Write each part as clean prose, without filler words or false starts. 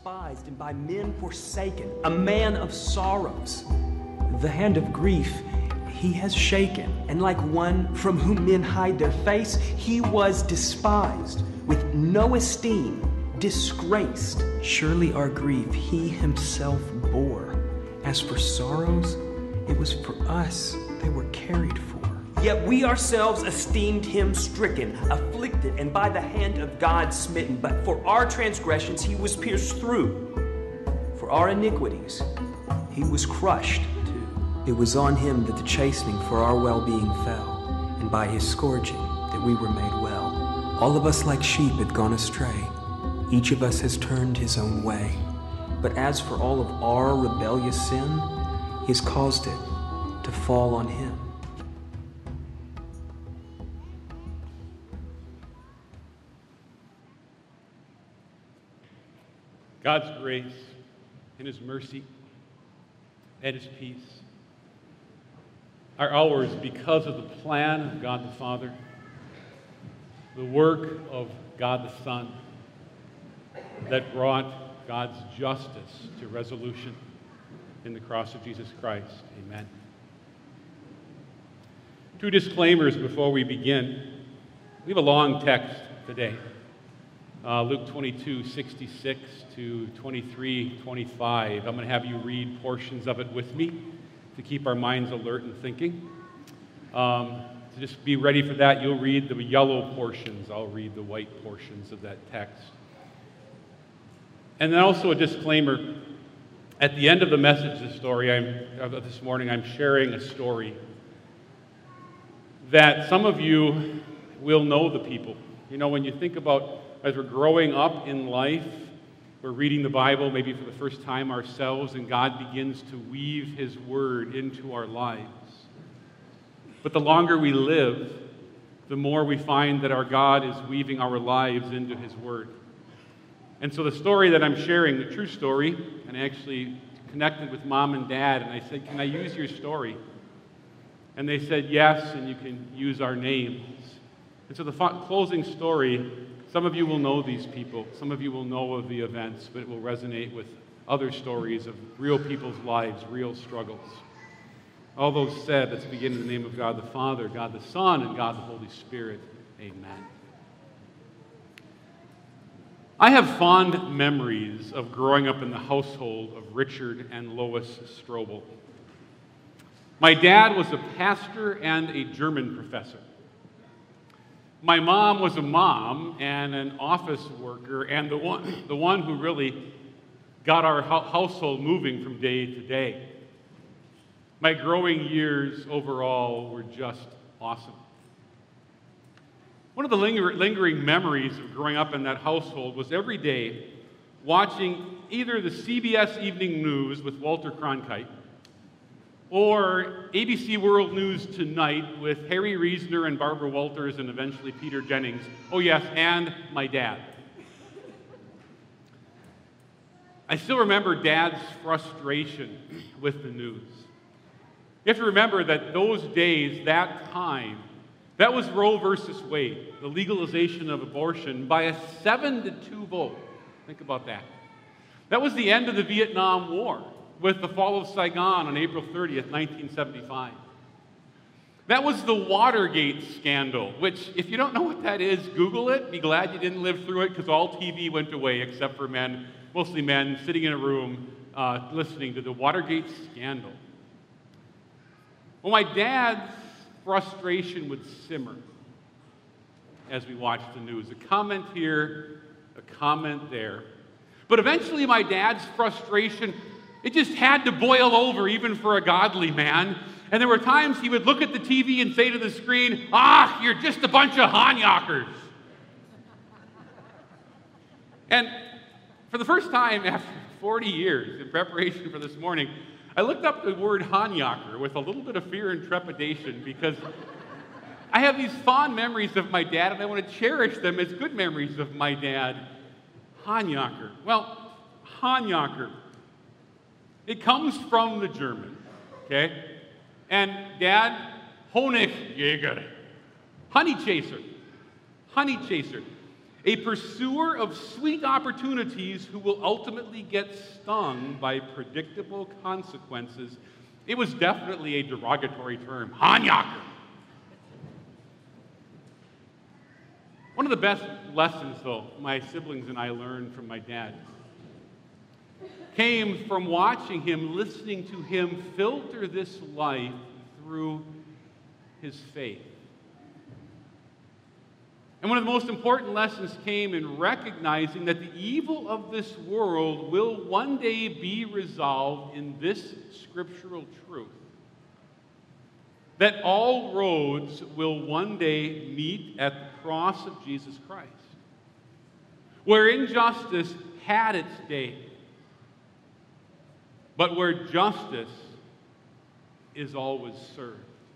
despised and by men forsaken, a man of sorrows. The hand of grief he has shaken, and like one from whom men hide their face, he was despised, with no esteem, disgraced. Surely our grief he himself bore. As for sorrows, it was for us they were carried for. Yet we ourselves esteemed him stricken, afflicted, and by the hand of God smitten. But for our transgressions he was pierced through. For our iniquities he was crushed too. It was on him that the chastening for our well-being fell, and by his scourging that we were made well. All of us like sheep had gone astray. Each of us has turned his own way. But as for all of our rebellious sin, he has caused it to fall on him. God's grace and his mercy and his peace are ours because of the plan of God the Father, the work of God the Son that brought God's justice to resolution in the cross of Jesus Christ. Amen. 2 disclaimers before we begin. We have a long text today. Luke 22:66 to 23:25. I'm going to have you read portions of it with me to keep our minds alert and thinking. So just be ready for that. You'll read the yellow portions. I'll read the white portions of that text. And then also a disclaimer. At the end of the message this morning, I'm sharing a story that some of you will know the people. You know, when you think about as we're growing up in life, we're reading the Bible maybe for the first time ourselves, and God begins to weave his word into our lives. But the longer we live, the more we find that our God is weaving our lives into his word. And so the story that I'm sharing, the true story, and I actually connected with Mom and Dad, and I said, "Can I use your story?" And they said, "Yes, and you can use our names." And so the closing story, some of you will know these people, some of you will know of the events, but it will resonate with other stories of real people's lives, real struggles. All those said, let's begin in the name of God the Father, God the Son, and God the Holy Spirit. Amen. I have fond memories of growing up in the household of Richard and Lois Strobel. My dad was a pastor and a German professor. My mom was a mom and an office worker, and the one who really got our household moving from day to day. My growing years overall were just awesome. One of the lingering memories of growing up in that household was every day watching either the CBS Evening News with Walter Cronkite or ABC World News Tonight with Harry Reasoner and Barbara Walters and eventually Peter Jennings. Oh yes, and my dad. I still remember Dad's frustration with the news. You have to remember that those days, that time, that was Roe versus Wade, the legalization of abortion, by a 7-2 vote. Think about that. That was the end of the Vietnam War, with the fall of Saigon on April 30th, 1975. That was the Watergate scandal, which, if you don't know what that is, Google it. Be glad you didn't live through it, because all TV went away except for men, mostly men, sitting in a room listening to the Watergate scandal. Well, my dad's frustration would simmer as we watched the news. A comment here, a comment there. But eventually my dad's frustration, it just had to boil over, even for a godly man. And there were times he would look at the TV and say to the screen, "Ah, you're just a bunch of Hanjakers." And for the first time after 40 years, in preparation for this morning, I looked up the word Hanjaker with a little bit of fear and trepidation, because I have these fond memories of my dad, and I want to cherish them as good memories of my dad. Hanjaker. Well, Hanjaker, it comes from the German, okay? And Dad, Honigjager, honey chaser, honey chaser. a pursuer of sweet opportunities who will ultimately get stung by predictable consequences. It was definitely a derogatory term, Hanyaker. One of the best lessons, though, my siblings and I learned from my dad came from watching him, listening to him filter this life through his faith. And one of the most important lessons came in recognizing that the evil of this world will one day be resolved in this scriptural truth. That all roads will one day meet at the cross of Jesus Christ. Where injustice had its day, but where justice is always served.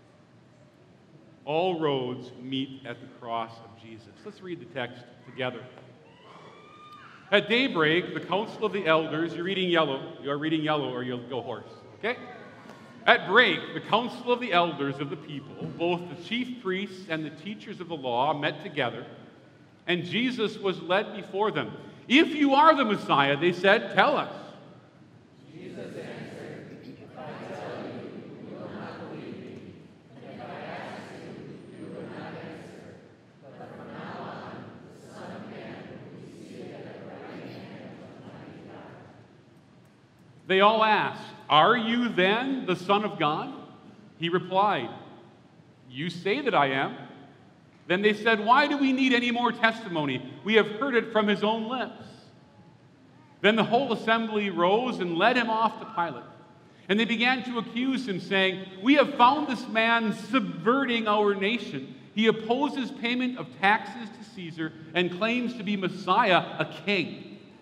All roads meet at the cross of Jesus. Let's read the text together. At daybreak, the council of the elders, you're reading yellow or you'll go hoarse, okay? At break, the council of the elders of the people, both the chief priests and the teachers of the law, met together, and Jesus was led before them. If you are the Messiah, they said, tell us. Jesus answered, if I tell you, you will not believe me. And if I ask you, you will not answer. But from now on, the Son of Man will be seated at the right hand of Almighty God. They all asked, are you then the Son of God? He replied, you say that I am. Then they said, why do we need any more testimony? We have heard it from his own lips. Then the whole assembly rose and led him off to Pilate. And they began to accuse him, saying, we have found this man subverting our nation. He opposes payment of taxes to Caesar and claims to be Messiah, a king.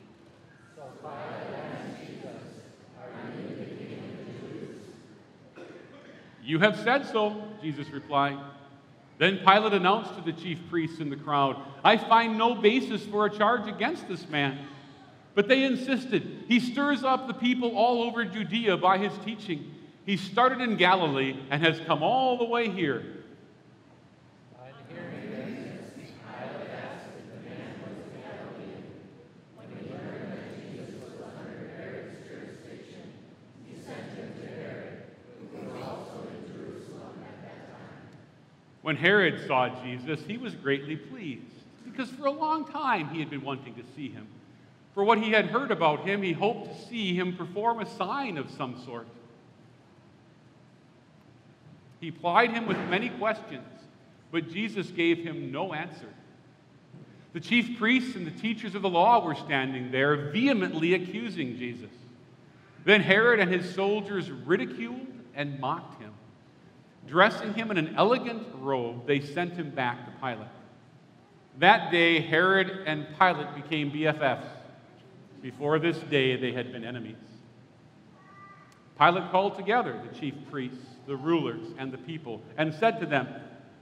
You have said so, Jesus replied. Then Pilate announced to the chief priests and the crowd, I find no basis for a charge against this man. But they insisted. He stirs up the people all over Judea by his teaching. He started in Galilee and has come all the way here. On hearing this, Pilate asked if the man was a Galilean. When he learned that Jesus was under Herod's jurisdiction, he sent him to Herod, who was also in Jerusalem at that time. When Herod saw Jesus, he was greatly pleased, because for a long time he had been wanting to see him. For what he had heard about him, he hoped to see him perform a sign of some sort. He plied him with many questions, but Jesus gave him no answer. The chief priests and the teachers of the law were standing there, vehemently accusing Jesus. Then Herod and his soldiers ridiculed and mocked him. Dressing him in an elegant robe, they sent him back to Pilate. That day, Herod and Pilate became BFFs. Before this day, they had been enemies. Pilate called together the chief priests, the rulers, and the people, and said to them,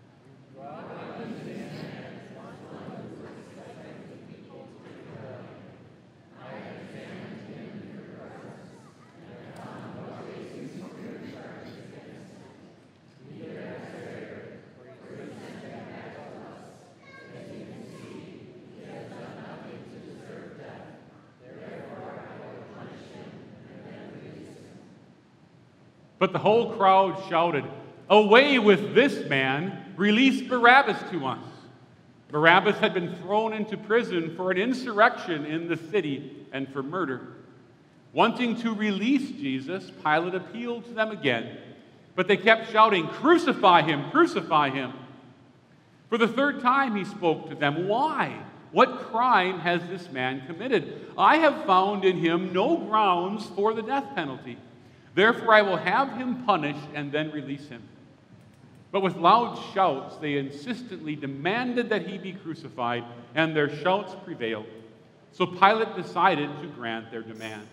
but the whole crowd shouted, away with this man, release Barabbas to us. Barabbas had been thrown into prison for an insurrection in the city and for murder. Wanting to release Jesus, Pilate appealed to them again, but they kept shouting, crucify him, crucify him. For the third time he spoke to them, why? What crime has this man committed? I have found in him no grounds for the death penalty. Therefore, I will have him punished and then release him. But with loud shouts, they insistently demanded that he be crucified, and their shouts prevailed. So Pilate decided to grant their demand.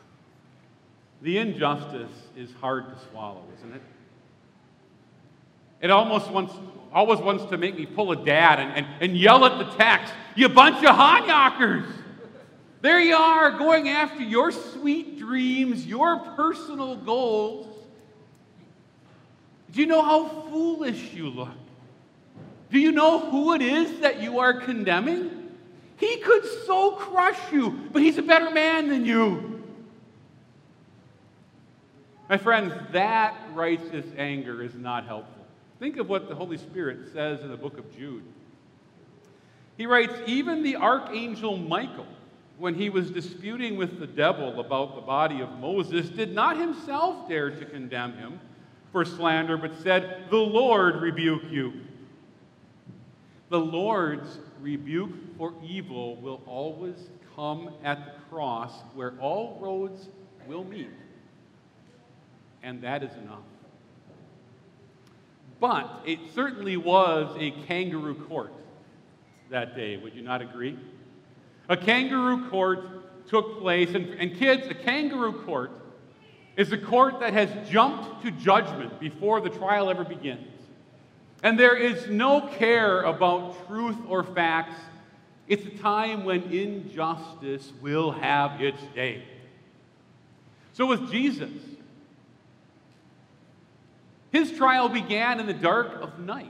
The injustice is hard to swallow, isn't it? It always wants to make me pull a dad and yell at the text, "You bunch of Hanyackers!" There you are, going after your sweet dreams, your personal goals. Do you know how foolish you look? Do you know who it is that you are condemning? He could so crush you, but he's a better man than you. My friends, that righteous anger is not helpful. Think of what the Holy Spirit says in the book of Jude. He writes, "Even the archangel Michael, when he was disputing with the devil about the body of Moses, did not himself dare to condemn him for slander, but said, 'The Lord rebuke you.'" The Lord's rebuke for evil will always come at the cross where all roads will meet. And that is enough. But it certainly was a kangaroo court that day, would you not agree? A kangaroo court took place, and kids, a kangaroo court is a court that has jumped to judgment before the trial ever begins. And there is no care about truth or facts. It's a time when injustice will have its day. So with Jesus, his trial began in the dark of night,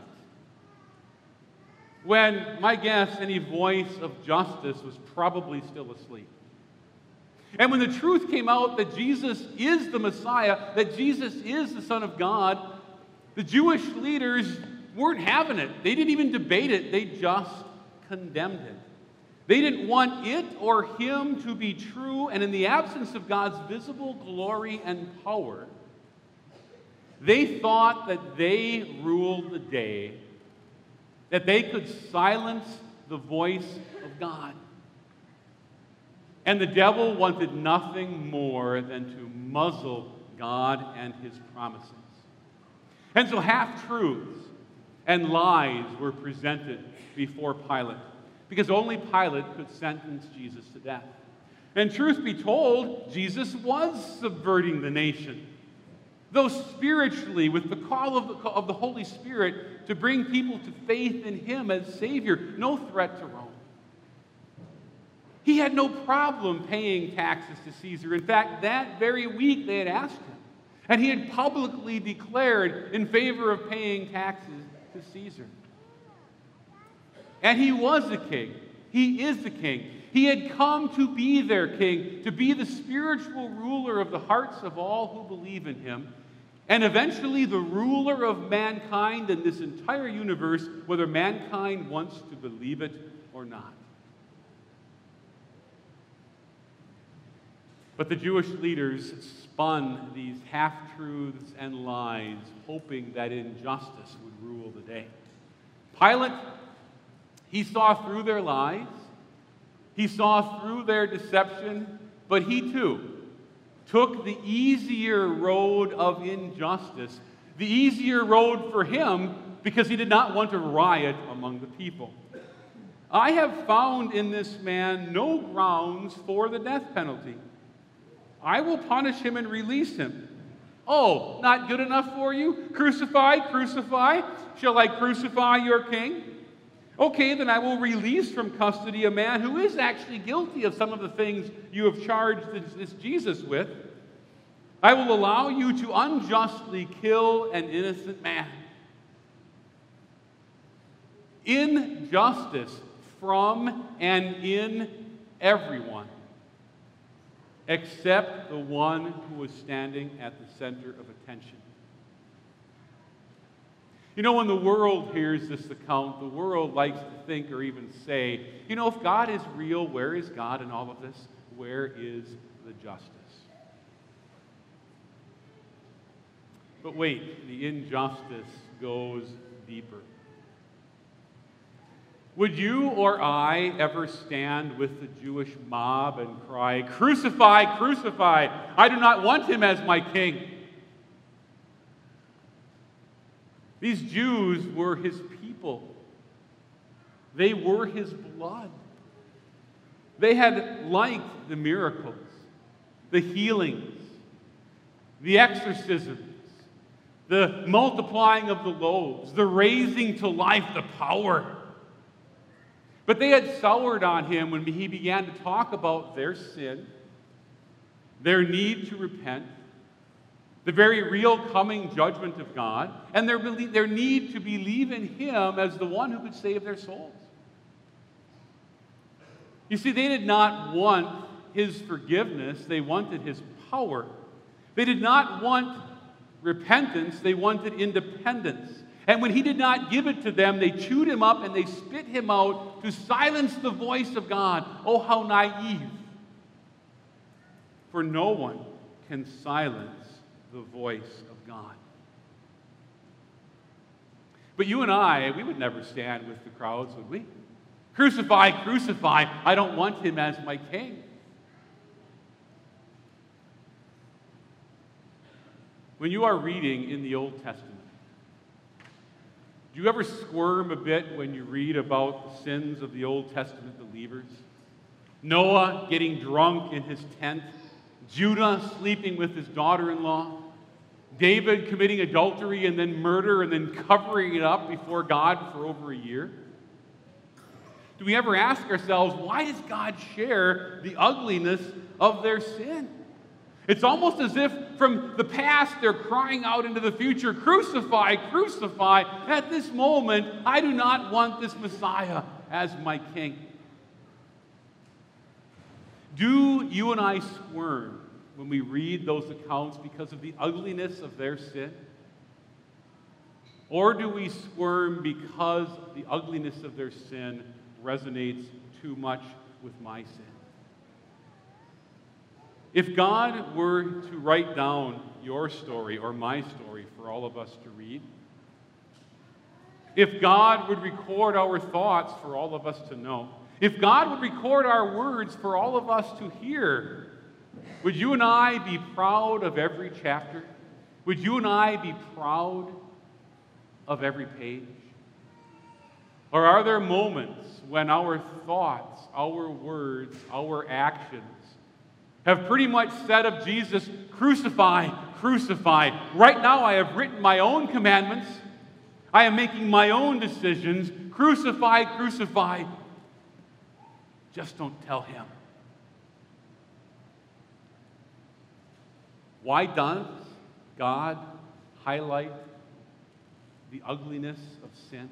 when, my guess, any voice of justice was probably still asleep. And when the truth came out that Jesus is the Messiah, that Jesus is the Son of God, the Jewish leaders weren't having it. They didn't even debate it. They just condemned it. They didn't want it or him to be true, and in the absence of God's visible glory and power, they thought that they ruled the day, that they could silence the voice of God. And the devil wanted nothing more than to muzzle God and his promises. And so half-truths and lies were presented before Pilate, because only Pilate could sentence Jesus to death. And truth be told, Jesus was subverting the nation, though spiritually, with the call of the Holy Spirit to bring people to faith in him as Savior, no threat to Rome. He had no problem paying taxes to Caesar. In fact, that very week they had asked him, and he had publicly declared in favor of paying taxes to Caesar. And he was the king. He is the king. He had come to be their king, to be the spiritual ruler of the hearts of all who believe in him, and eventually the ruler of mankind in this entire universe, whether mankind wants to believe it or not. But the Jewish leaders spun these half-truths and lies, hoping that injustice would rule the day. Pilate, he saw through their lies, he saw through their deception, but he too took the easier road of injustice, the easier road for him, because he did not want to riot among the people. "I have found in this man no grounds for the death penalty. I will punish him and release him." "Oh, not good enough for you? Crucify, crucify. Shall I crucify your king? Okay, then I will release from custody a man who is actually guilty of some of the things you have charged this Jesus with. I will allow you to unjustly kill an innocent man." Injustice from and in everyone, except the one who was standing at the center of attention. You know, when the world hears this account, the world likes to think or even say, you know, if God is real, where is God in all of this? Where is the justice? But wait, the injustice goes deeper. Would you or I ever stand with the Jewish mob and cry, "Crucify, crucify! I do not want him as my king"? These Jews were his people. They were his blood. They had liked the miracles, the healings, the exorcisms, the multiplying of the loaves, the raising to life, the power. But they had soured on him when he began to talk about their sin, their need to repent, the very real coming judgment of God, and their need to believe in him as the one who could save their souls. You see, they did not want his forgiveness, they wanted his power. They did not want repentance, they wanted independence. And when he did not give it to them, they chewed him up and they spit him out to silence the voice of God. Oh, how naive. For no one can silence the voice of God. But you and I, we would never stand with the crowds, would we? Crucify, crucify. I don't want him as my king. When you are reading in the Old Testament, do you ever squirm a bit when you read about the sins of the Old Testament believers? Noah getting drunk in his tent, Judah sleeping with his daughter-in-law, David committing adultery and then murder and then covering it up before God for over a year? Do we ever ask ourselves, why does God share the ugliness of their sin? It's almost as if from the past they're crying out into the future, crucify, crucify. At this moment, I do not want this Messiah as my king. Do you and I squirm when we read those accounts because of the ugliness of their sin? Or do we squirm because the ugliness of their sin resonates too much with my sin? If God were to write down your story or my story for all of us to read, if God would record our thoughts for all of us to know, if God would record our words for all of us to hear, would you and I be proud of every chapter? Would you and I be proud of every page? Or are there moments when our thoughts, our words, our actions have pretty much said of Jesus, crucify, crucify. Right now I have written my own commandments. I am making my own decisions. Crucify, crucify. Just don't tell him. Why does God highlight the ugliness of sin?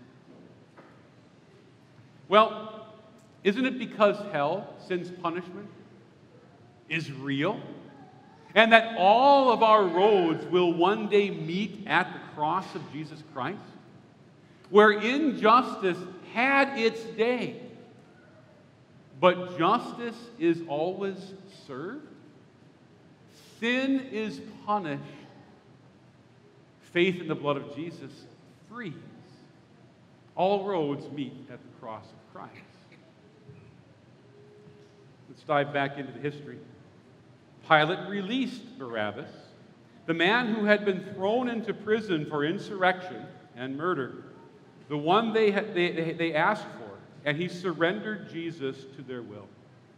Well, isn't it because hell, sin's punishment, is real? And that all of our roads will one day meet at the cross of Jesus Christ? Where injustice had its day, but justice is always served. Sin is punished. Faith in the blood of Jesus frees. All roads meet at the cross of Christ. Let's dive back into the history. Pilate released Barabbas, the man who had been thrown into prison for insurrection and murder, the one they asked for, and he surrendered Jesus to their will.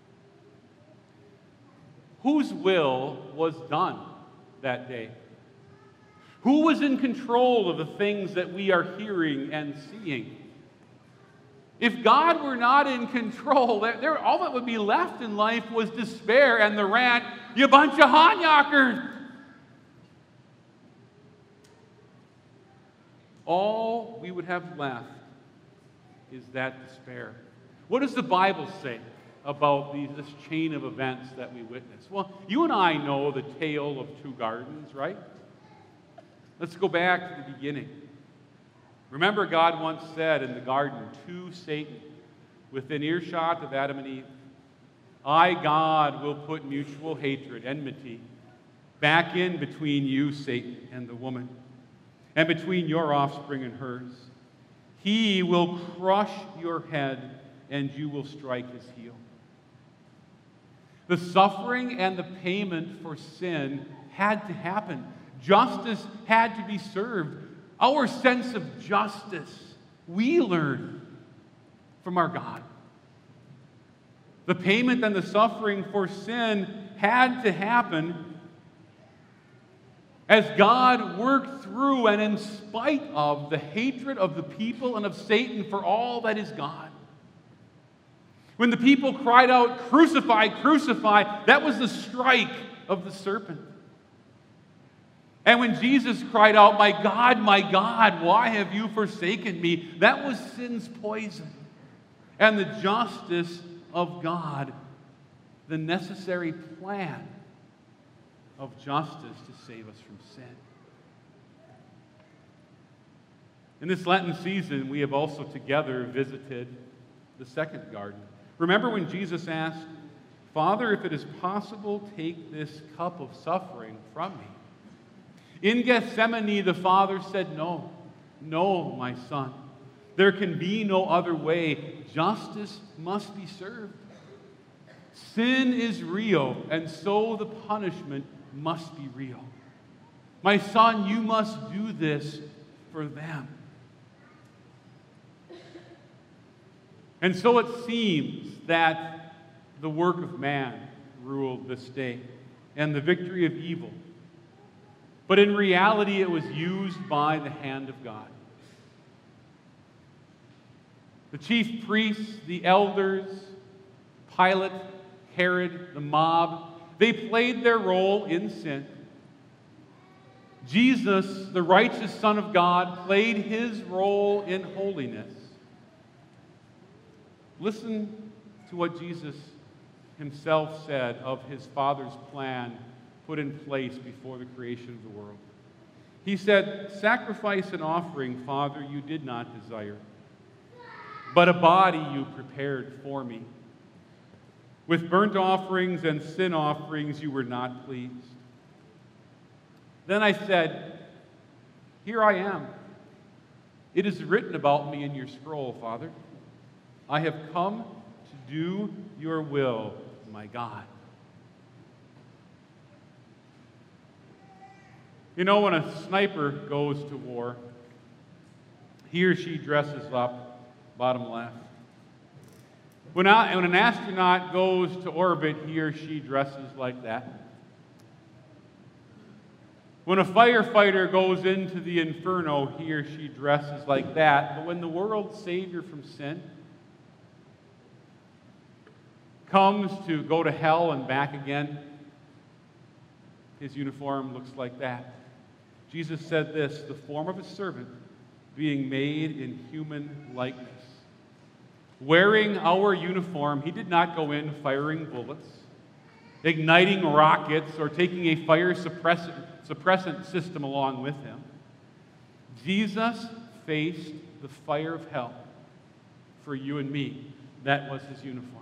Whose will was done that day? Who was in control of the things that we are hearing and seeing? If God were not in control, all that would be left in life was despair and the rant, you bunch of Hanyackers. All we would have left is that despair. What does the Bible say about this chain of events that we witness? Well, you and I know the tale of two gardens, right? Let's go back to the beginning. Remember, God once said in the garden to Satan, within earshot of Adam and Eve, I, God, will put mutual hatred, enmity, back in between you, Satan, and the woman, and between your offspring and hers. He will crush your head, and you will strike his heel. The suffering and the payment for sin had to happen. Justice had to be served. Our sense of justice, we learn from our God. The payment and the suffering for sin had to happen. as God worked through and in spite of the hatred of the people and of Satan for all that is God. When the people cried out, "Crucify, crucify," that was the strike of the serpent. And when Jesus cried out, my God, why have you forsaken me?" that was sin's poison and the justice of God, the necessary plan of justice to save us from sin. In this Lenten season, we have also together visited the second garden. Remember when Jesus asked, "Father, if it is possible, take this cup of suffering from me." In Gethsemane, the Father said, "No, no, my Son. There can be no other way. Justice must be served. Sin is real, and so the punishment must be real. My Son, you must do this for them." And so it seems that the work of man ruled this day, and the victory of evil. But in reality, it was used by the hand of God. The chief priests, the elders, Pilate, Herod, the mob, they played their role in sin. Jesus, the righteous Son of God, played his role in holiness. Listen to what Jesus himself said of his Father's plan put in place before the creation of the world. He said, "Sacrifice and offering, Father, you did not desire, but a body you prepared for me. With burnt offerings and sin offerings you were not pleased. Then I said, here I am. It is written about me in your scroll, Father. I have come to do your will, my God." You know, when a sniper goes to war, he or she dresses up, bottom left. When an astronaut goes to orbit, he or she dresses like that. When a firefighter goes into the inferno, he or she dresses like that. But when the world's Savior from sin comes to go to hell and back again, his uniform looks like that. Jesus said this, "The form of a servant, being made in human likeness." Wearing our uniform, he did not go in firing bullets, igniting rockets, or taking a fire suppressant system along with him. Jesus faced the fire of hell for you and me. That was his uniform.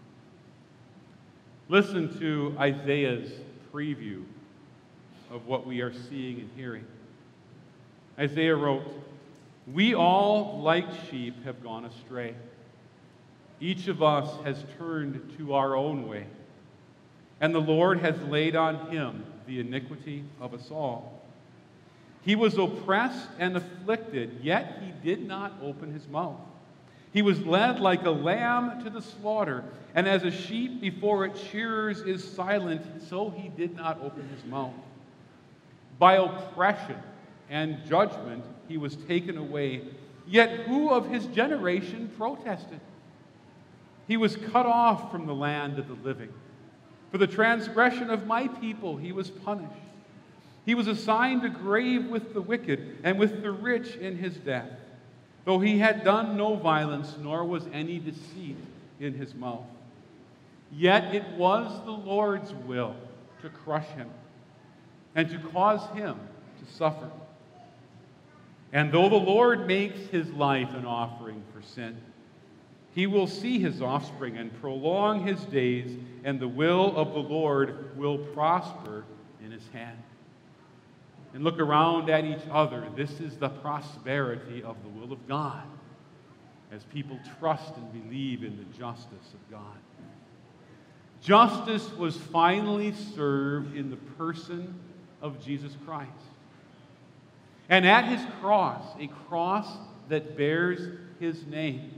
Listen to Isaiah's preview of what we are seeing and hearing. Isaiah wrote, "We all, like sheep, have gone astray. Each of us has turned to our own way, and the Lord has laid on him the iniquity of us all. He was oppressed and afflicted, yet he did not open his mouth. He was led like a lamb to the slaughter, and as a sheep before its shearers is silent, so he did not open his mouth. By oppression and judgment he was taken away, yet who of his generation protested? He was cut off from the land of the living. For the transgression of my people he was punished. He was assigned a grave with the wicked and with the rich in his death, though he had done no violence, nor was any deceit in his mouth. Yet it was the Lord's will to crush him and to cause him to suffer. And though the Lord makes his life an offering for sin, he will see his offspring and prolong his days, and the will of the Lord will prosper in his hand." And look around at each other. This is the prosperity of the will of God, as people trust and believe in the justice of God. Justice was finally served in the person of Jesus Christ. And at his cross, a cross that bears his name,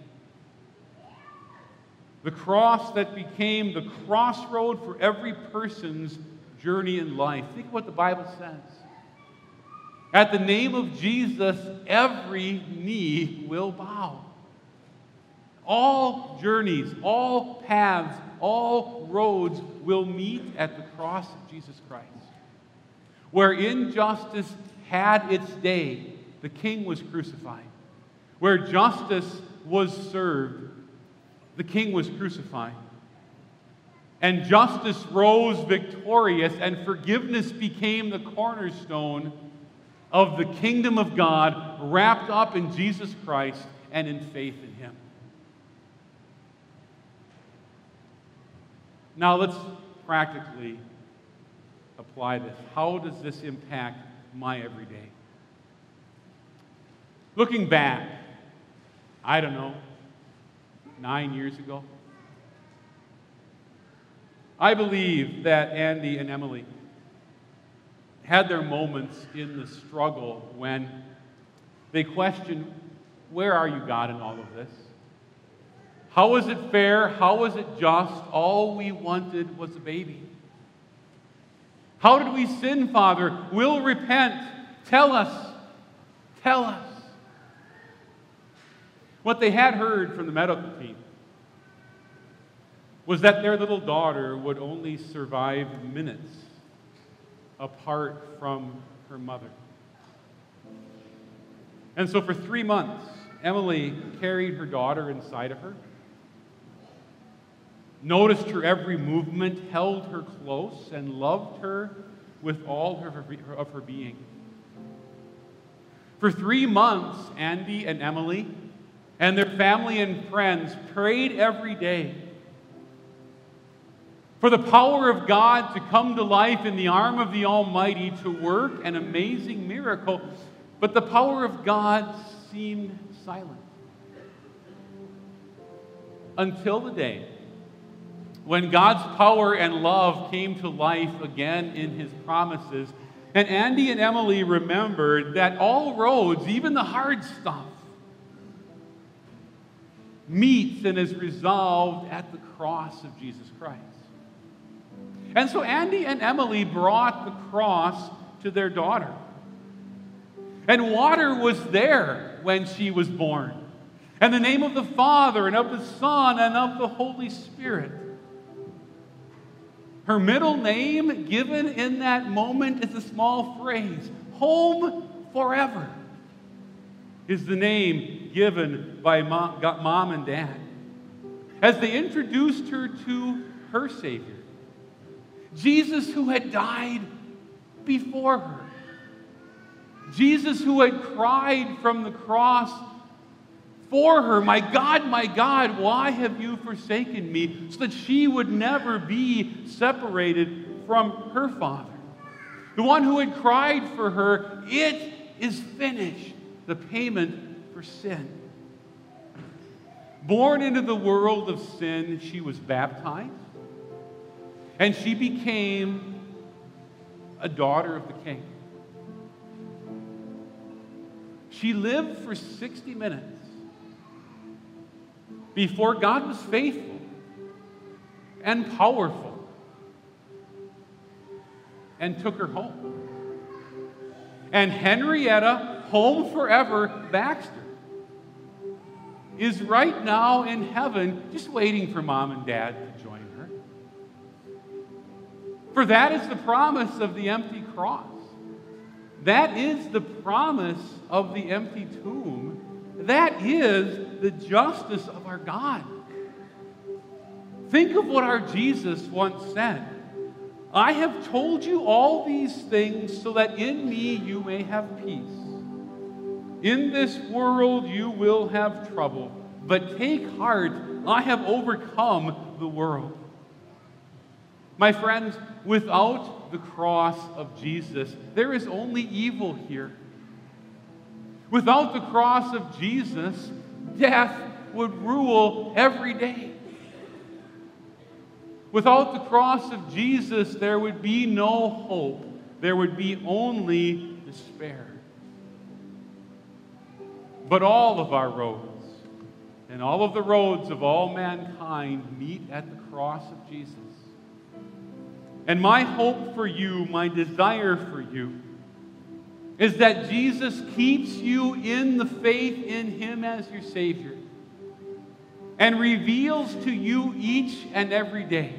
the cross that became the crossroad for every person's journey in life. Think of what the Bible says. At the name of Jesus, every knee will bow. All journeys, all paths, all roads will meet at the cross of Jesus Christ. Where injustice had its day, the King was crucified. Where justice was served, the King was crucified. And justice rose victorious, and forgiveness became the cornerstone of the kingdom of God, wrapped up in Jesus Christ and in faith in Him. Now let's practically apply this. How does this impact my everyday? Looking back, I don't know, 9 years ago, I believe that Andy and Emily had their moments in the struggle when they questioned, where are you, God, in all of this? How is it fair? How is it just? All we wanted was a baby. How did we sin, Father? We'll repent. Tell us. Tell us. What they had heard from the medical team was that their little daughter would only survive minutes apart from her mother. And so for 3 months, Emily carried her daughter inside of her, noticed her every movement, held her close, and loved her with all of her being. For 3 months, Andy and Emily and their family and friends prayed every day for the power of God to come to life in the arm of the Almighty to work an amazing miracle, but the power of God seemed silent. Until the day when God's power and love came to life again in His promises, and Andy and Emily remembered that all roads, even the hard stuff, meets and is resolved at the cross of Jesus Christ. And so Andy and Emily brought the cross to their daughter. And water was there when she was born. And the name of the Father and of the Son and of the Holy Spirit. Her middle name given in that moment is a small phrase. Home forever is the name given by mom and dad as they introduced her to her Savior. Jesus, who had died before her. Jesus, who had cried from the cross for her, my God, why have you forsaken me?" So that she would never be separated from her Father. The one who had cried for her, "It is finished," the payment for sin. Born into the world of sin, she was baptized. And she became a daughter of the King. She lived for 60 minutes before God was faithful and powerful and took her home. And Henrietta, home forever, Baxter, is right now in heaven just waiting for mom and dad to join her. For that is the promise of the empty cross. That is the promise of the empty tomb. That is the justice of our God. Think of what our Jesus once said. "I have told you all these things so that in me you may have peace. In this world you will have trouble, but take heart, I have overcome the world." My friends, without the cross of Jesus, there is only evil here. Without the cross of Jesus, death would rule every day. Without the cross of Jesus, there would be no hope. There would be only despair. But all of our roads and all of the roads of all mankind meet at the cross of Jesus. And my hope for you, my desire for you, is that Jesus keeps you in the faith in Him as your Savior and reveals to you each and every day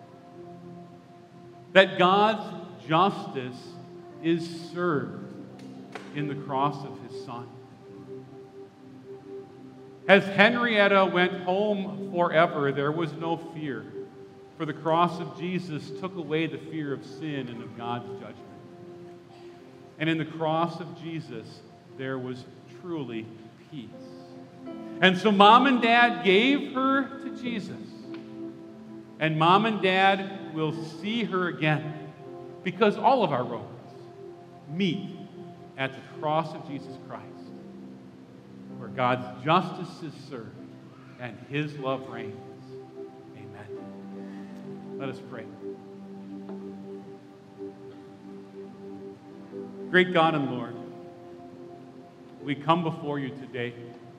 that God's justice is served in the cross of His Son. As Henrietta went home forever, there was no fear, for the cross of Jesus took away the fear of sin and of God's judgment. And in the cross of Jesus, there was truly peace. And so Mom and Dad gave her to Jesus. And Mom and Dad will see her again, because all of our roads meet at the cross of Jesus Christ, where God's justice is served and His love reigns. Amen. Let us pray. Great God and Lord, we come before you today,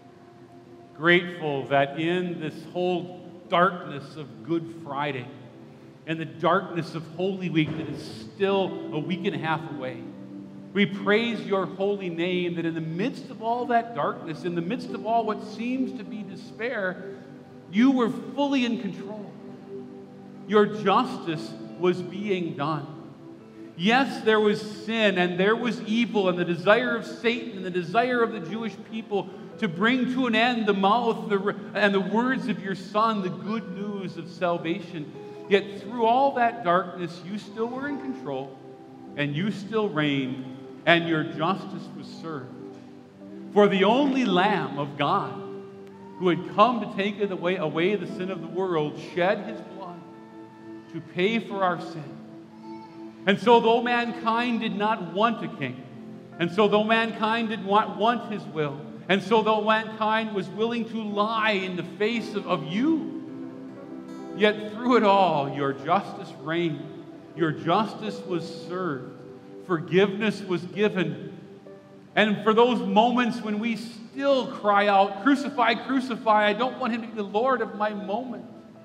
grateful that in this whole darkness of Good Friday and the darkness of Holy Week that is still a week and a half away, we praise your holy name, that in the midst of all that darkness, in the midst of all what seems to be despair, you were fully in control. Your justice was being done. Yes, there was sin and there was evil and the desire of Satan and the desire of the Jewish people to bring to an end the mouth and the words of your Son, the good news of salvation. Yet through all that darkness, you still were in control and you still reigned and your justice was served. For the only Lamb of God who had come to take away the sin of the world shed his blood to pay for our sin. And so though mankind did not want a king, and so though mankind did not want his will, and so though mankind was willing to lie in the face of you, yet through it all your justice reigned, your justice was served, forgiveness was given. And for those moments when we still cry out, crucify, crucify, I don't want him to be the Lord of my moment,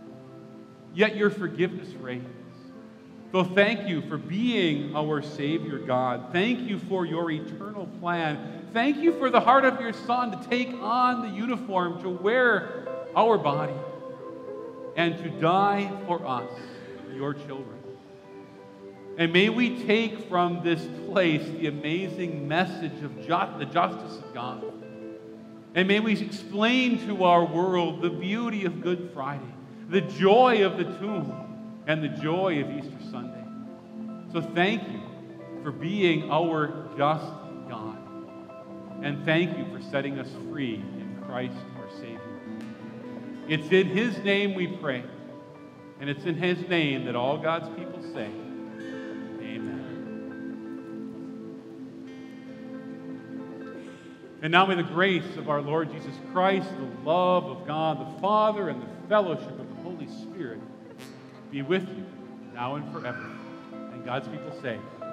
yet your forgiveness reigns. So thank you for being our Savior, God. Thank you for your eternal plan. Thank you for the heart of your Son to take on the uniform, to wear our body, and to die for us, your children. And may we take from this place the amazing message of the justice of God. And may we explain to our world the beauty of Good Friday, the joy of the tomb, and the joy of Easter Sunday. So thank you for being our just God. And thank you for setting us free in Christ our Savior. It's in His name we pray. And it's in His name that all God's people say, amen. And now may the grace of our Lord Jesus Christ, the love of God the Father, and the fellowship of the Holy Spirit be with you now and forever. And God's people say,